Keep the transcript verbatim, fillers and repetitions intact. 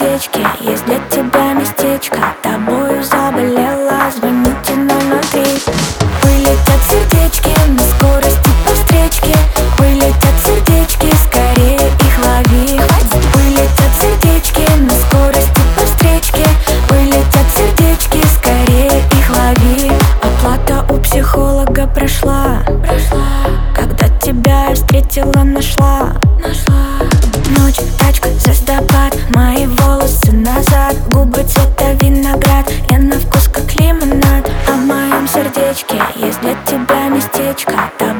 сердечке есть для тебя местечко. Тобою заболела, звоните ноль ноль три. Вылетят сердечки на скорости по встречке. Вылетят сердечки, скорее их лови. Вылетят сердечки на скорости по встречке. Вылетят сердечки, скорее их лови. Оплата у психолога прошла, прошла. Когда тебя я встретила, нашла, нашла. Ночь, тачка, звездопад, мои волосы назад, губы цвета виноград, я на вкус как лимонад. А в моем сердечке есть для тебя местечко.